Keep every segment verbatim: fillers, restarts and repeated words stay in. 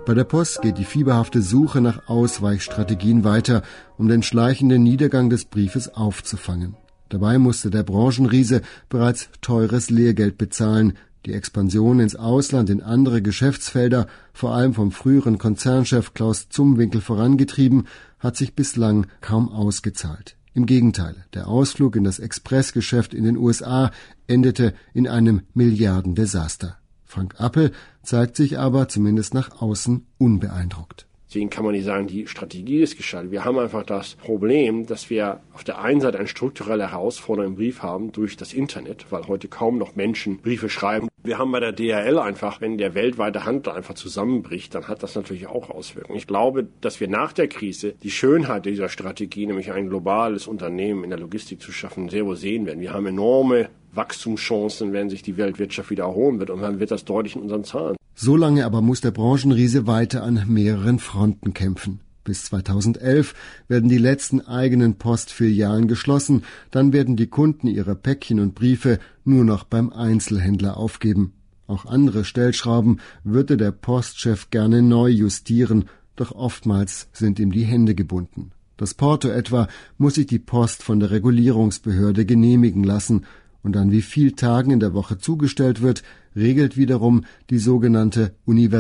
Bei der Post geht die fieberhafte Suche nach Ausweichstrategien weiter, um den schleichenden Niedergang des Briefes aufzufangen. Dabei musste der Branchenriese bereits teures Lehrgeld bezahlen. Die Expansion ins Ausland in andere Geschäftsfelder, vor allem vom früheren Konzernchef Klaus Zumwinkel vorangetrieben, hat sich bislang kaum ausgezahlt. Im Gegenteil, der Ausflug in das Expressgeschäft in den U S A endete in einem Milliardendesaster. Frank Appel zeigt sich aber zumindest nach außen unbeeindruckt. Deswegen kann man nicht sagen, die Strategie ist gescheitert. Wir haben einfach das Problem, dass wir auf der einen Seite eine strukturelle Herausforderung im Brief haben durch das Internet, weil heute kaum noch Menschen Briefe schreiben. Wir haben bei der D H L einfach, wenn der weltweite Handel einfach zusammenbricht, dann hat das natürlich auch Auswirkungen. Ich glaube, dass wir nach der Krise die Schönheit dieser Strategie, nämlich ein globales Unternehmen in der Logistik zu schaffen, sehr wohl sehen werden. Wir haben enorme Wachstumschancen, wenn sich die Weltwirtschaft wieder erholen wird, und dann wird das deutlich in unseren Zahlen. Solange aber muss der Branchenriese weiter an mehreren Fronten kämpfen. Bis zweitausendelf werden die letzten eigenen Postfilialen geschlossen, dann werden die Kunden ihre Päckchen und Briefe nur noch beim Einzelhändler aufgeben. Auch andere Stellschrauben würde der Postchef gerne neu justieren, doch oftmals sind ihm die Hände gebunden. Das Porto etwa muss sich die Post von der Regulierungsbehörde genehmigen lassen, und an wie vielen Tagen in der Woche zugestellt wird, regelt wiederum die sogenannte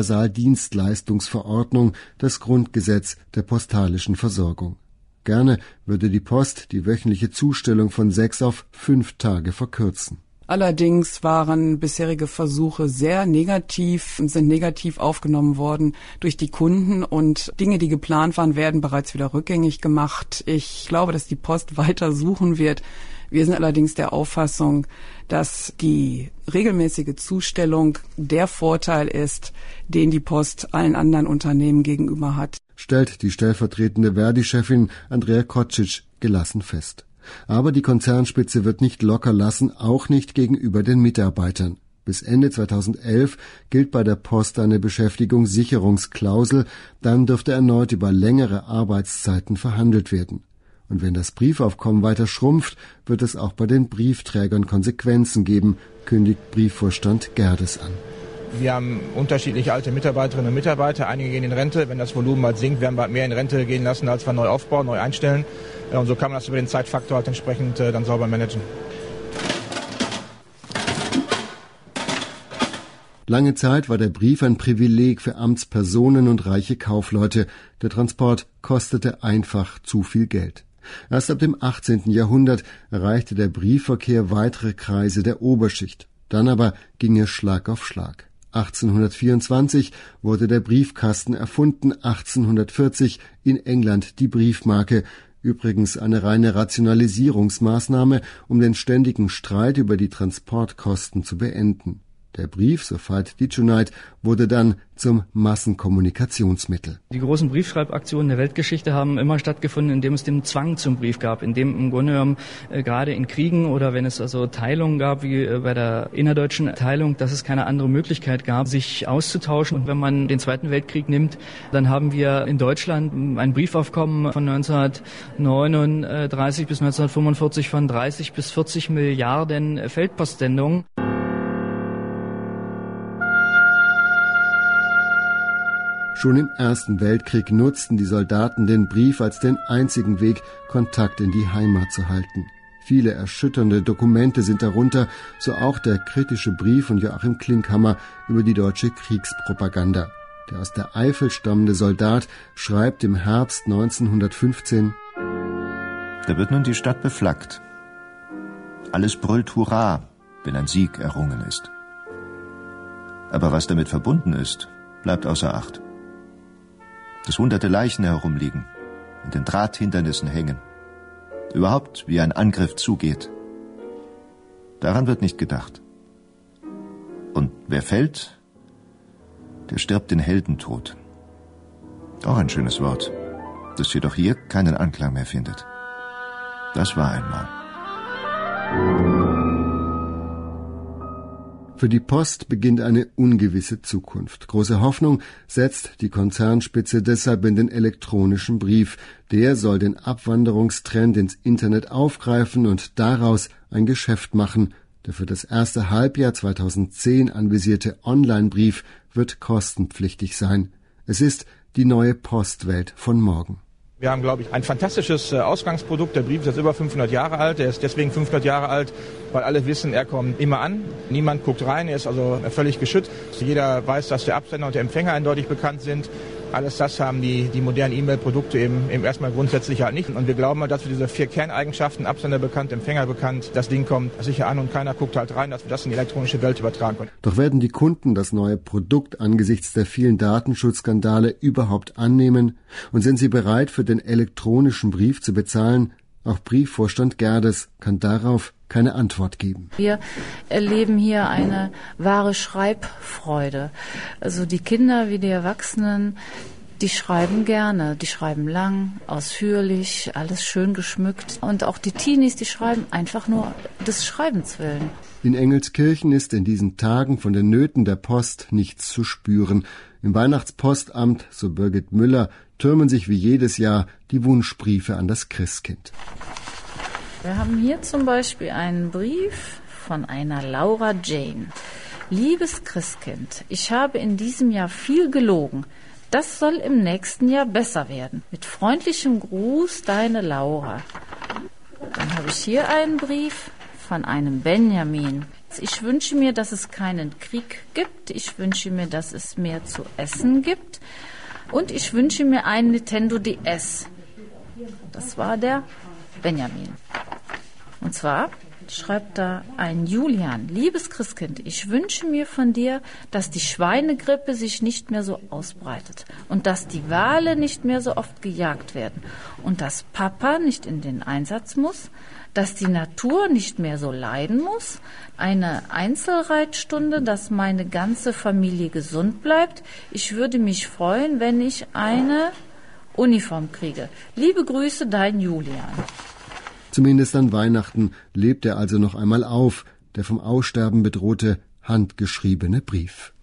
Universaldienstleistungsverordnung, das Grundgesetz der postalischen Versorgung. Gerne würde die Post die wöchentliche Zustellung von sechs auf fünf Tage verkürzen. Allerdings waren bisherige Versuche sehr negativ, sind negativ aufgenommen worden durch die Kunden, und Dinge, die geplant waren, werden bereits wieder rückgängig gemacht. Ich glaube, dass die Post weiter suchen wird. Wir sind allerdings der Auffassung, dass die regelmäßige Zustellung der Vorteil ist, den die Post allen anderen Unternehmen gegenüber hat, stellt die stellvertretende Verdi-Chefin Andrea Kocic gelassen fest. Aber die Konzernspitze wird nicht locker lassen, auch nicht gegenüber den Mitarbeitern. Bis Ende zweitausendelf gilt bei der Post eine Beschäftigungssicherungsklausel, dann dürfte erneut über längere Arbeitszeiten verhandelt werden. Und wenn das Briefaufkommen weiter schrumpft, wird es auch bei den Briefträgern Konsequenzen geben, kündigt Briefvorstand Gerdes an. Wir haben unterschiedliche alte Mitarbeiterinnen und Mitarbeiter. Einige gehen in Rente. Wenn das Volumen halt sinkt, werden wir mehr in Rente gehen lassen, als wir neu aufbauen, neu einstellen. Und so kann man das über den Zeitfaktor halt entsprechend dann sauber managen. Lange Zeit war der Brief ein Privileg für Amtspersonen und reiche Kaufleute. Der Transport kostete einfach zu viel Geld. Erst ab dem achtzehnten Jahrhundert erreichte der Briefverkehr weitere Kreise der Oberschicht. Dann aber ging es Schlag auf Schlag. achtzehnhundertvierundzwanzig wurde der Briefkasten erfunden, achtzehnhundertvierzig in England die Briefmarke. Übrigens eine reine Rationalisierungsmaßnahme, um den ständigen Streit über die Transportkosten zu beenden. Der Brief, so Veit Dičunait, wurde dann zum Massenkommunikationsmittel. Die großen Briefschreibaktionen der Weltgeschichte haben immer stattgefunden, indem es den Zwang zum Brief gab, indem im Grunde genommen äh, gerade in Kriegen oder wenn es also Teilungen gab, wie äh, bei der innerdeutschen Teilung, dass es keine andere Möglichkeit gab, sich auszutauschen. Und wenn man den Zweiten Weltkrieg nimmt, dann haben wir in Deutschland ein Briefaufkommen von neunzehnhundertneununddreißig bis neunzehnhundertfünfundvierzig von dreißig bis vierzig Milliarden Feldpostsendungen. Schon im Ersten Weltkrieg nutzten die Soldaten den Brief als den einzigen Weg, Kontakt in die Heimat zu halten. Viele erschütternde Dokumente sind darunter, so auch der kritische Brief von Joachim Klinkhammer über die deutsche Kriegspropaganda. Der aus der Eifel stammende Soldat schreibt im Herbst neunzehnhundertfünfzehn: Da wird nun die Stadt beflaggt. Alles brüllt Hurra, wenn ein Sieg errungen ist. Aber was damit verbunden ist, bleibt außer Acht. Dass hunderte Leichen herumliegen, in den Drahthindernissen hängen, überhaupt wie ein Angriff zugeht. Daran wird nicht gedacht. Und wer fällt, der stirbt den Heldentod. Auch ein schönes Wort, das jedoch hier keinen Anklang mehr findet. Das war einmal. Für die Post beginnt eine ungewisse Zukunft. Große Hoffnung setzt die Konzernspitze deshalb in den elektronischen Brief. Der soll den Abwanderungstrend ins Internet aufgreifen und daraus ein Geschäft machen. Der für das erste Halbjahr zweitausendzehn anvisierte Online-Brief wird kostenpflichtig sein. Es ist die neue Postwelt von morgen. Wir haben, glaube ich, ein fantastisches Ausgangsprodukt. Der Brief ist jetzt über fünfhundert Jahre alt. Er ist deswegen fünfhundert Jahre alt, weil alle wissen, er kommt immer an. Niemand guckt rein, er ist also völlig geschützt. Jeder weiß, dass der Absender und der Empfänger eindeutig bekannt sind. Alles das haben die, die modernen E-Mail-Produkte eben, eben erstmal grundsätzlich halt nicht. Und wir glauben halt, dass wir diese vier Kerneigenschaften, Absender bekannt, Empfänger bekannt, das Ding kommt sicher an und keiner guckt halt rein, dass wir das in die elektronische Welt übertragen können. Doch werden die Kunden das neue Produkt angesichts der vielen Datenschutzskandale überhaupt annehmen? Und sind sie bereit, für den elektronischen Brief zu bezahlen? Auch Briefvorstand Gerdes kann darauf keine Antwort geben. Wir erleben hier eine wahre Schreibfreude. Also die Kinder wie die Erwachsenen, die schreiben gerne. Die schreiben lang, ausführlich, alles schön geschmückt. Und auch die Teenies, die schreiben einfach nur des Schreibens willen. In Engelskirchen ist in diesen Tagen von den Nöten der Post nichts zu spüren. Im Weihnachtspostamt, so Birgit Müller, türmen sich wie jedes Jahr die Wunschbriefe an das Christkind. Wir haben hier zum Beispiel einen Brief von einer Laura Jane. Liebes Christkind, ich habe in diesem Jahr viel gelogen. Das soll im nächsten Jahr besser werden. Mit freundlichem Gruß, deine Laura. Dann habe ich hier einen Brief von einem Benjamin. Ich wünsche mir, dass es keinen Krieg gibt. Ich wünsche mir, dass es mehr zu essen gibt. Und ich wünsche mir einen Nintendo D S. Das war der Benjamin. Und zwar schreibt da ein Julian: Liebes Christkind, ich wünsche mir von dir, dass die Schweinegrippe sich nicht mehr so ausbreitet und dass die Wale nicht mehr so oft gejagt werden und dass Papa nicht in den Einsatz muss, dass die Natur nicht mehr so leiden muss, eine Einzelreitstunde, dass meine ganze Familie gesund bleibt. Ich würde mich freuen, wenn ich eine Uniform kriege. Liebe Grüße, dein Julian. Zumindest an Weihnachten lebt er also noch einmal auf, der vom Aussterben bedrohte handgeschriebene Brief.